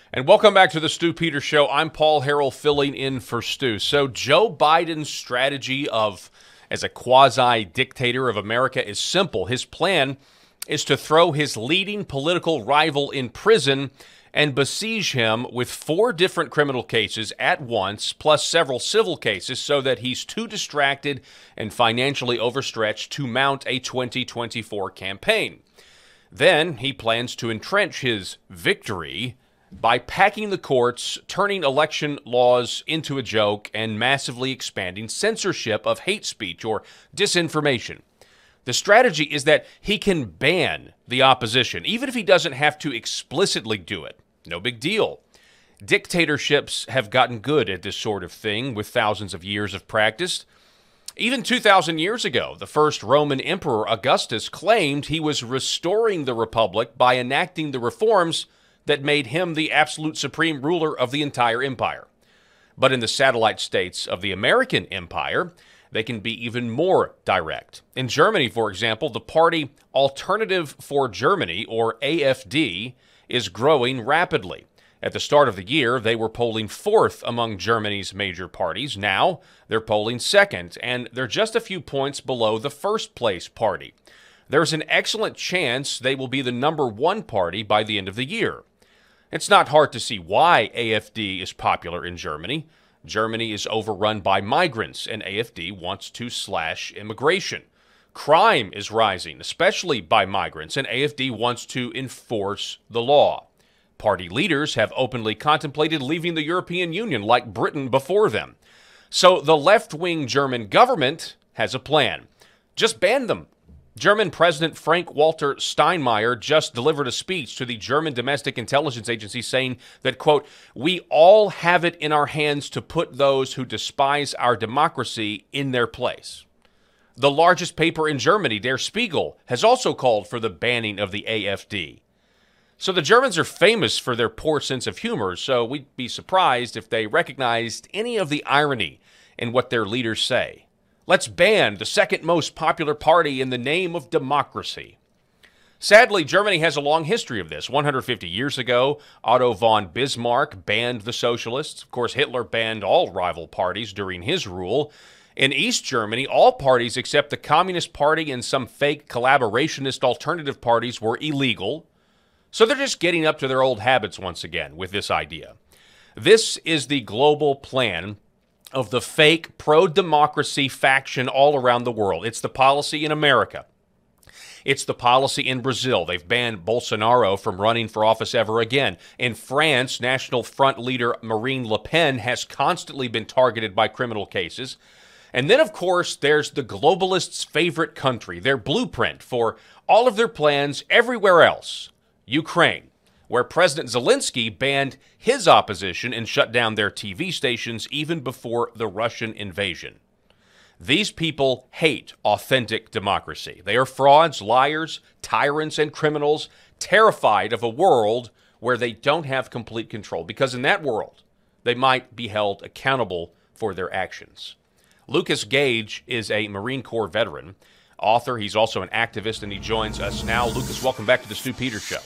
And welcome back to the Stu Peters Show. I'm Paul Harrell filling in for Stu. So Joe Biden's strategy as a quasi-dictator of America is simple. His plan is to throw his leading political rival in prison and besiege him with 4 different criminal cases at once, plus several civil cases, so that he's too distracted and financially overstretched to mount a 2024 campaign. Then he plans to entrench his victory by packing the courts, turning election laws into a joke, and massively expanding censorship of hate speech or disinformation. The strategy is that he can ban the opposition, even if he doesn't have to explicitly do it. No big deal. Dictatorships have gotten good at this sort of thing with thousands of years of practice. Even 2,000 years ago, the first Roman emperor, Augustus, claimed he was restoring the republic by enacting the reforms that made him the absolute supreme ruler of the entire empire. But in the satellite states of the American empire, they can be even more direct. In Germany, for example, the party Alternative for Germany, or AfD, is growing rapidly. At the start of the year, they were polling 4th among Germany's major parties. Now, they're polling 2nd, and they're just a few points below the first-place party. There's an excellent chance they will be the number 1 party by the end of the year. It's not hard to see why AfD is popular in Germany. Germany is overrun by migrants, and AfD wants to slash immigration. Crime is rising, especially by migrants, and AfD wants to enforce the law. Party leaders have openly contemplated leaving the European Union like Britain before them. So the left-wing German government has a plan. Just ban them. German President Frank-Walter Steinmeier just delivered a speech to the German Domestic Intelligence Agency saying that, quote, "We all have it in our hands to put those who despise our democracy in their place." The largest paper in Germany, Der Spiegel, has also called for the banning of the AfD. So the Germans are famous for their poor sense of humor, so we'd be surprised if they recognized any of the irony in what their leaders say. Let's ban the second most popular party in the name of democracy. Sadly, Germany has a long history of this. 150 years ago, Otto von Bismarck banned the socialists. Of course, Hitler banned all rival parties during his rule. In East Germany, all parties except the Communist Party and some fake collaborationist alternative parties were illegal. So they're just getting up to their old habits once again with this idea. This is the global plan of the fake pro-democracy faction all around the world. It's the policy in America. It's the policy in Brazil. They've banned Bolsonaro from running for office ever again. In France, National Front leader Marine Le Pen has constantly been targeted by criminal cases. And then, of course, there's the globalists' favorite country, their blueprint for all of their plans everywhere else, Ukraine, where President Zelensky banned his opposition and shut down their TV stations even before the Russian invasion. These people hate authentic democracy. They are frauds, liars, tyrants, and criminals, terrified of a world where they don't have complete control, because in that world, they might be held accountable for their actions. Lucas Gage is a Marine Corps veteran, author. He's also an activist, and he joins us now. Lucas, welcome back to the Stu Peters Show.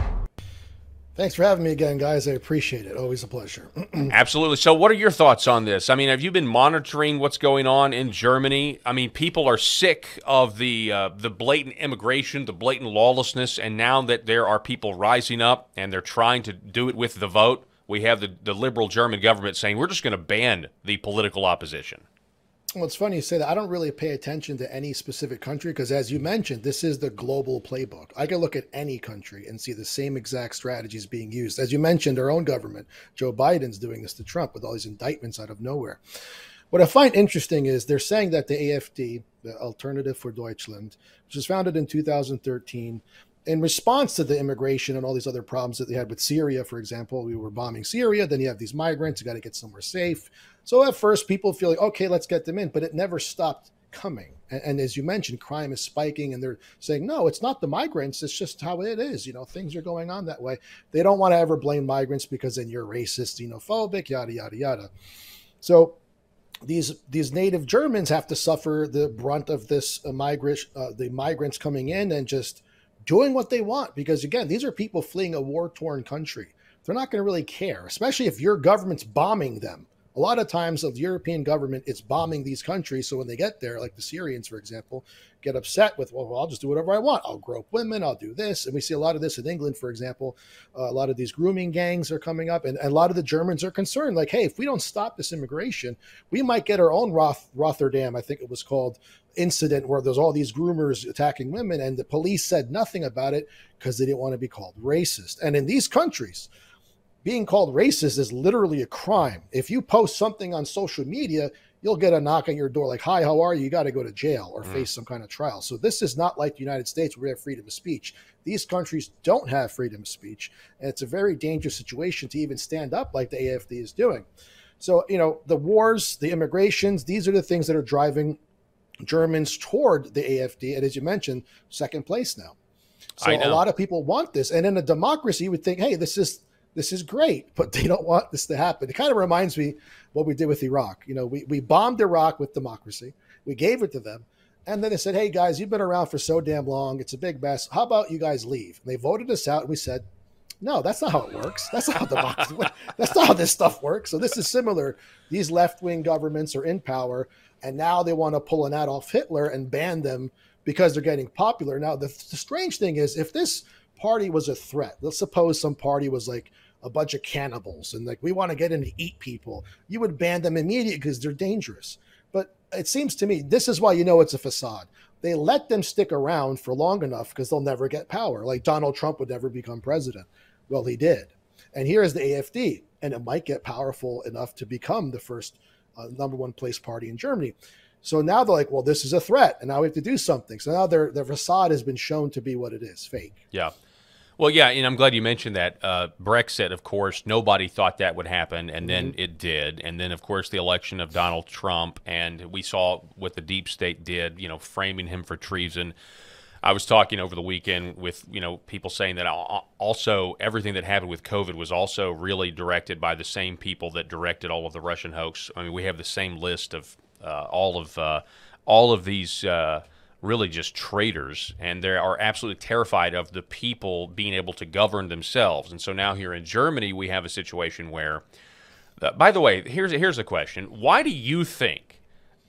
Thanks for having me again, guys. I appreciate it. Always a pleasure. Absolutely. So what are your thoughts on this? I mean, have you been monitoring what's going on in Germany? I mean, people are sick of the blatant immigration, the blatant lawlessness, and now that there are people rising up and they're trying to do it with the vote, we have the liberal German government saying we're just going to ban the political opposition. Well, it's funny you say that. I don't really pay attention to any specific country because, as you mentioned, this is the global playbook. I can look at any country and see the same exact strategies being used. As you mentioned, our own government, Joe Biden's doing this to Trump with all these indictments out of nowhere. What I find interesting is they're saying that the AfD, the Alternative for Deutschland, which was founded in 2013, in response to the immigration and all these other problems that they had with Syria, for example, we were bombing Syria, then you have these migrants, you got to get somewhere safe. So at first people feel like, okay, let's get them in, but it never stopped coming. And as you mentioned, crime is spiking and they're saying, no, it's not the migrants. It's just how it is. You know, things are going on that way. They don't want to ever blame migrants because then you're racist, xenophobic, yada, yada, yada. So these native Germans have to suffer the brunt of this the migrants coming in and just doing what they want. Because again, these are people fleeing a war-torn country they're not going to really care, especially if your government's bombing them. A lot of times the European government is bombing these countries. So when they get there, like the Syrians, for example, get upset with, well, I'll just do whatever I want. I'll grope women. I'll do this. And we see a lot of this in England, for example. A lot of these grooming gangs are coming up. And a lot of the Germans are concerned, like, hey, if we don't stop this immigration, we might get our own Rotterdam, I think it was called, incident where there's all these groomers attacking women. And the police said nothing about it because they didn't want to be called racist. And in these countries, being called racist is literally a crime. If you post something on social media, you'll get a knock on your door like, hi, how are you? You got to go to jail or face some kind of trial. So this is not like the United States where we have freedom of speech. These countries don't have freedom of speech. And it's a very dangerous situation to even stand up like the AFD is doing. So, the wars, the immigrations, these are the things that are driving Germans toward the AFD. And as you mentioned, second place now. So a lot of people want this. And in a democracy, you would think, hey, this is great, but they don't want this to happen. It kind of reminds me what we did with Iraq. We bombed Iraq with democracy. We gave it to them. And then they said, hey, guys, you've been around for so damn long. It's a big mess. How about you guys leave? And they voted us out. And we said, no, that's not how it works. That's not how democracy works. That's not how this stuff works. So this is similar. These left-wing governments are in power, and now they want to pull an Adolf Hitler and ban them because they're getting popular. Now, the strange thing is, if this party was a threat, let's suppose some party was like a bunch of cannibals and like, we want to get in to eat people, you would ban them immediately because they're dangerous. But it seems to me, this is why it's a facade. They let them stick around for long enough because they'll never get power. Like Donald Trump would never become president. Well, he did. And here is the AFD, and it might get powerful enough to become the first number one place party in Germany. So now they're like, well, this is a threat, and now we have to do something. So now their facade has been shown to be what it is, fake. Yeah. Well, yeah, and I'm glad you mentioned that. Brexit, of course, nobody thought that would happen, and then it did. And then, of course, the election of Donald Trump, and we saw what the deep state did, framing him for treason. I was talking over the weekend with, people saying that also everything that happened with COVID was also really directed by the same people that directed all of the Russian hoax. I mean, we have the same list of all of these really just traitors, and they are absolutely terrified of the people being able to govern themselves. And so now here in Germany, we have a situation where, by the way, here's a question. Why do you think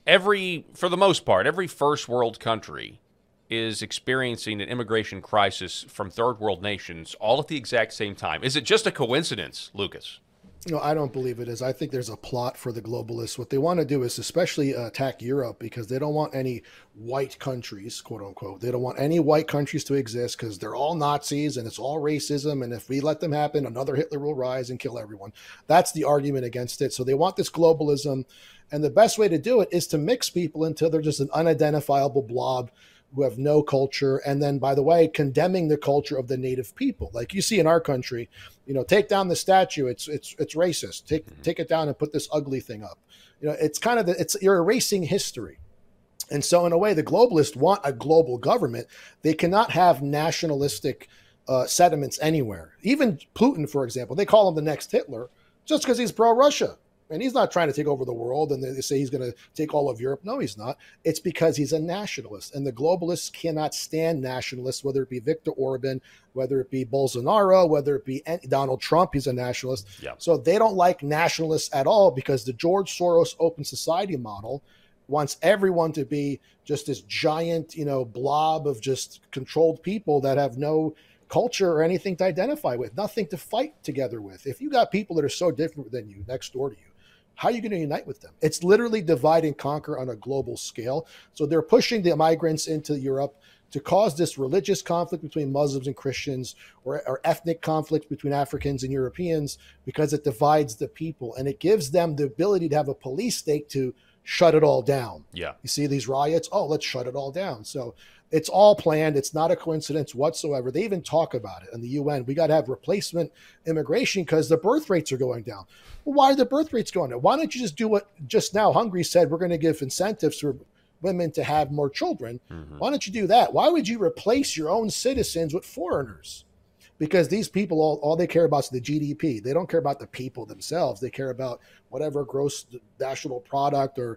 for the most part, every first world country is experiencing an immigration crisis from third world nations all at the exact same time? Is it just a coincidence, Lucas? I don't believe it is. I think there's a plot for the globalists. What they want to do is especially attack Europe because they don't want any white countries, quote unquote. They don't want any white countries to exist because they're all Nazis and it's all racism. And if we let them happen, another Hitler will rise and kill everyone. That's the argument against it. So they want this globalism. And the best way to do it is to mix people until they're just an unidentifiable blob who have no culture. And then, by the way, condemning the culture of the native people. Like you see in our country, take down the statue. It's racist. Take it down and put this ugly thing up. It's kind of you're erasing history. And so in a way, the globalists want a global government. They cannot have nationalistic sentiments anywhere. Even Putin, for example, they call him the next Hitler just because he's pro-Russia. And he's not trying to take over the world and they say he's going to take all of Europe. No, he's not. It's because he's a nationalist. And the globalists cannot stand nationalists, whether it be Viktor Orban, whether it be Bolsonaro, whether it be Donald Trump, he's a nationalist. Yeah. So they don't like nationalists at all because the George Soros open society model wants everyone to be just this giant, blob of just controlled people that have no culture or anything to identify with, nothing to fight together with. If you got people that are so different than you next door to you, how are you going to unite with them? It's literally divide and conquer on a global scale. So they're pushing the migrants into Europe to cause this religious conflict between Muslims and Christians or ethnic conflict between Africans and Europeans because it divides the people and it gives them the ability to have a police state to shut it all down. Yeah. You see these riots? Oh, let's shut it all down. So it's all planned. It's not a coincidence whatsoever. They even talk about it in the UN. We got to have replacement immigration because the birth rates are going down. Well, why are the birth rates going down? Why don't you just do what just now Hungary said, we're going to give incentives for women to have more children. Mm-hmm. Why don't you do that? Why would you replace your own citizens with foreigners? Because these people, all they care about is the GDP. They don't care about the people themselves. They care about whatever gross national product or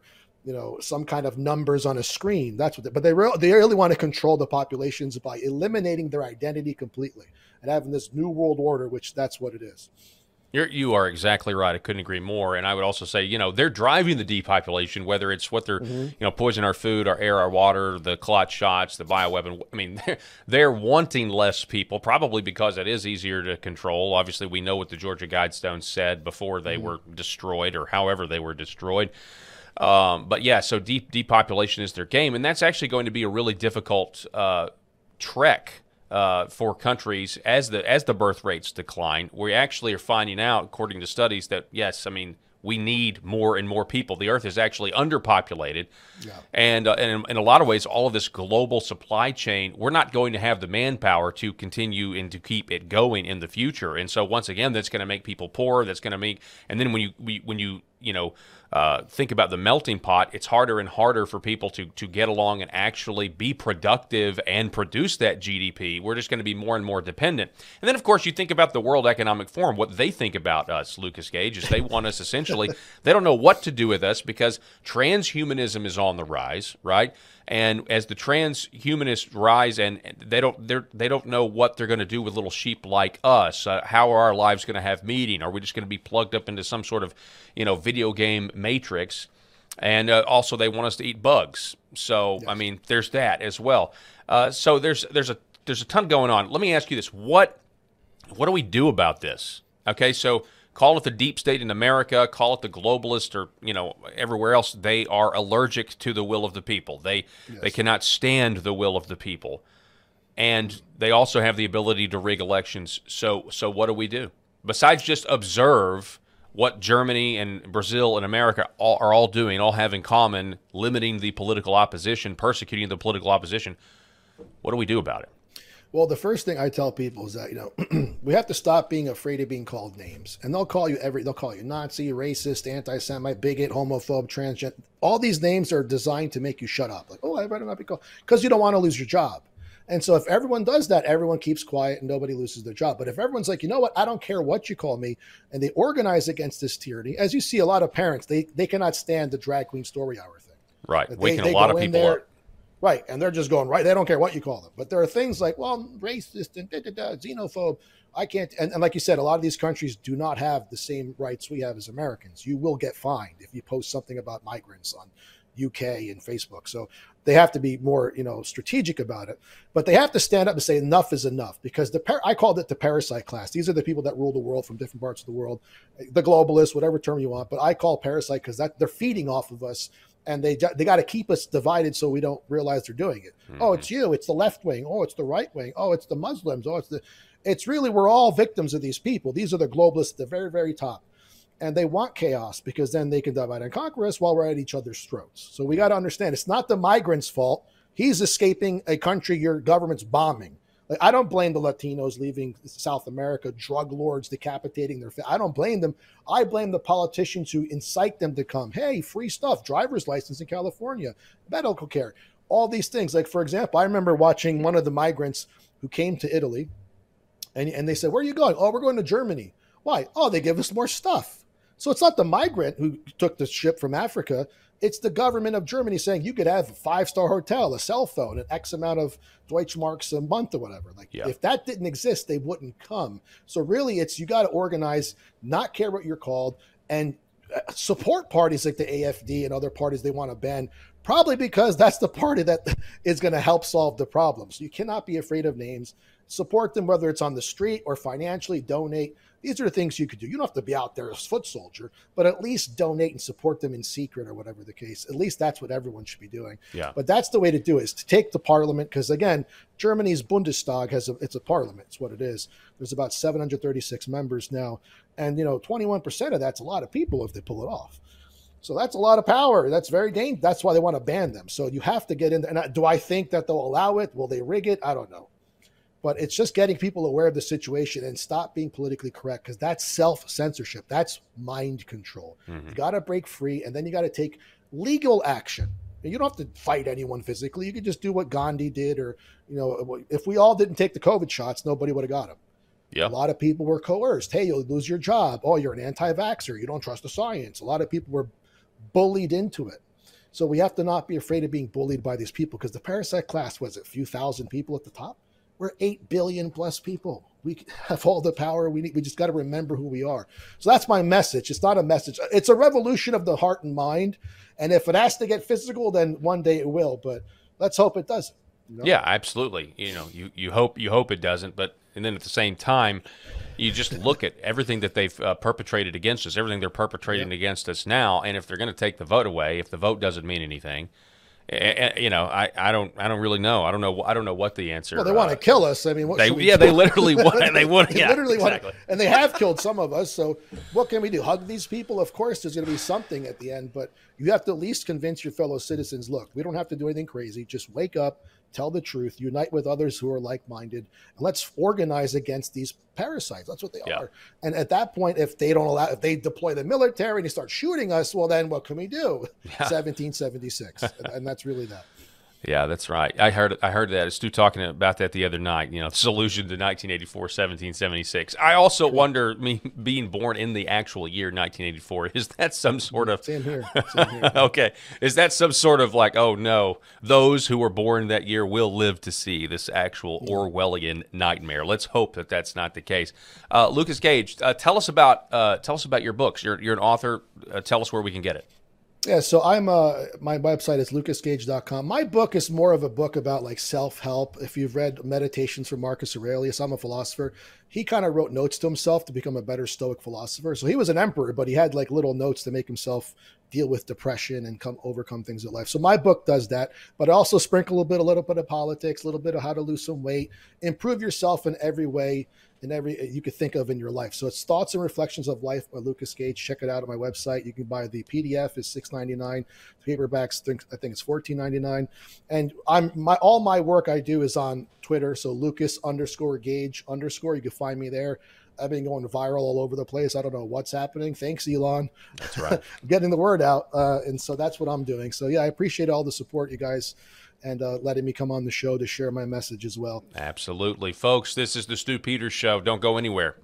some kind of numbers on a screen. That's what. But they really want to control the populations by eliminating their identity completely and having this new world order, which that's what it is. You are exactly right. I couldn't agree more. And I would also say, they're driving the depopulation, whether it's what they're, poisoning our food, our air, our water, the clot shots, the bioweapon. I mean, they're wanting less people, probably because it is easier to control. Obviously, we know what the Georgia Guidestones said before they were destroyed, or however they were destroyed. But yeah, so depopulation is their game, and that's actually going to be a really difficult trek for countries as the birth rates decline. We actually are finding out, according to studies, that yes, I mean, we need more and more people. The Earth is actually underpopulated, and in a lot of ways, all of this global supply chain, we're not going to have the manpower to continue and to keep it going in the future. And so once again, that's going to make people poor. That's going to make, and then when you think about the melting pot, it's harder and harder for people to get along and actually be productive and produce that GDP. We're just going to be more and more dependent. And then, of course, you think about the World Economic Forum. What they think about us, Lucas Gage, is they want us essentially, they don't know what to do with us because transhumanism is on the rise, right? And as the transhumanists rise, and they don't know what they're going to do with little sheep like us. How are our lives going to have meaning? Are we just going to be plugged up into some sort of, video game matrix? And also, they want us to eat bugs. So, yes. I mean, there's that as well. So there's a ton going on. Let me ask you this: what do we do about this? Okay, so call it the deep state in America, call it the globalist, or everywhere else. They are allergic to the will of the people. They cannot stand the will of the people, and they also have the ability to rig elections. So what do we do besides just observe what Germany and Brazil and America are all doing, all have in common, limiting the political opposition, persecuting the political opposition? What do we do about it? Well, the first thing I tell people is that, we have to stop being afraid of being called names. And they'll call you Nazi, racist, anti-Semite, bigot, homophobe, transgender. All these names are designed to make you shut up. Like, I better not be called, because you don't want to lose your job. And so if everyone does that, everyone keeps quiet and nobody loses their job. But if everyone's like, you know what, I don't care what you call me, and they organize against this tyranny, as you see a lot of parents, they cannot stand the drag queen story hour thing. Right, waking a lot of people up. Right, and they're just going, right, they don't care what you call them. But there are things like, well, racist and xenophobe. I can't, and like you said, a lot of these countries do not have the same rights we have as Americans. You will get fined if you post something about migrants on UK and Facebook. So they have to be more, strategic about it. But they have to stand up and say enough is enough, because I called it the parasite class. These are the people that rule the world from different parts of the world, the globalists, whatever term you want. But I call parasite because they're feeding off of us. And they got to keep us divided so we don't realize they're doing it. Mm-hmm. Oh, it's you. It's the left wing. Oh, it's the right wing. Oh, it's the Muslims. Oh, it's really, we're all victims of these people. These are the globalists at the very, very top. And they want chaos because then they can divide and conquer us while we're at each other's throats. So we got to understand, it's not the migrant's fault. He's escaping a country your government's bombing. Like, I don't blame the Latinos leaving South America, drug lords decapitating their family. I don't blame them. I blame the politicians who incite them to come. Hey, free stuff, driver's license in California, medical care, all these things. Like, for example, I remember watching one of the migrants who came to Italy, and they said, where are you going? Oh, we're going to Germany. Why? Oh, they give us more stuff. So it's not the migrant who took the ship from Africa. It's the government of Germany saying you could have a 5-star hotel, a cell phone, an X amount of Deutschmarks a month or whatever. If that didn't exist, they wouldn't come. So really, you got to organize, not care what you're called, and support parties like the AFD and other parties they want to ban, probably because that's the party that is going to help solve the problem. So you cannot be afraid of names. Support them, whether it's on the street or financially, donate. These are the things you could do. You don't have to be out there as foot soldier, but at least donate and support them in secret or whatever the case. At least that's what everyone should be doing. Yeah. But that's the way to do it, is to take the parliament, because again, Germany's Bundestag it's a parliament. It's what it is. There's about 736 members now, and 21% of that's a lot of people if they pull it off. So that's a lot of power. That's very dangerous. That's why they want to ban them. So you have to get in there. And do I think that they'll allow it? Will they rig it? I don't know. But it's just getting people aware of the situation and stop being politically correct, because that's self-censorship. That's mind control. Mm-hmm. You got to break free, and then you got to take legal action. And you don't have to fight anyone physically. You could just do what Gandhi did, or, if we all didn't take the COVID shots, nobody would have got them. Yeah. A lot of people were coerced. Hey, you'll lose your job. Oh, you're an anti-vaxxer. You don't trust the science. A lot of people were bullied into it. So we have to not be afraid of being bullied by these people, because the parasite class was a few thousand people at the top. We're 8 billion plus people. We have all the power we need. We just got to remember who we are. So that's my message. It's not a message. It's a revolution of the heart and mind. And if it has to get physical, then one day it will. But let's hope it doesn't. You know? Yeah, absolutely. You hope it doesn't, but and then at the same time, you just look at everything that they've perpetrated against us, everything they're perpetrating against us now, and if they're going to take the vote away, if the vote doesn't mean anything, I don't really know. I don't know what the answer. Well, they want to kill us. I mean, what they literally want. They want. They literally want, and they have killed some of us. So what can we do? Hug these people? Of course, there's going to be something at the end, but you have to at least convince your fellow citizens. Look, we don't have to do anything crazy. Just wake up, tell the truth, unite with others who are like-minded, and let's organize against these parasites. That's what they are. And at that point, if they deploy the military and they start shooting us, well, then what can we do? 1776, and that's really that. Yeah, that's right. I heard that. Stu talking about that the other night. Solution to 1984, 1776. I also wonder, me being born in the actual year 1984, is that some sort of Same here. Okay, is that some sort of like, oh no, those who were born that year will live to see this actual Orwellian nightmare? Let's hope that that's not the case. Lucas Gage, tell us about your books. You're an author. Tell us where we can get it. Yeah, so my website is lucasgage.com. My book is more of a book about like self-help. If you've read Meditations from Marcus Aurelius, I'm a philosopher. He kind of wrote notes to himself to become a better Stoic philosopher. So he was an emperor, but he had like little notes to make himself deal with depression and overcome things in life. So my book does that, but I also sprinkle a little bit of politics, a little bit of how to lose some weight, improve yourself in every way, in every you could think of in your life. So it's Thoughts and Reflections of Life by Lucas Gage. Check it out on my website. You can buy the PDF is $6.99. The paperbacks, I think it's $14.99. And all my work I do is on Twitter. So Lucas_Gage_. You can find me there. I've been going viral all over the place. I don't know what's happening. Thanks, Elon. That's right. Getting the word out. And so that's what I'm doing. So yeah, I appreciate all the support, you guys, and letting me come on the show to share my message as well. Absolutely. Folks, this is the Stu Peters Show. Don't go anywhere.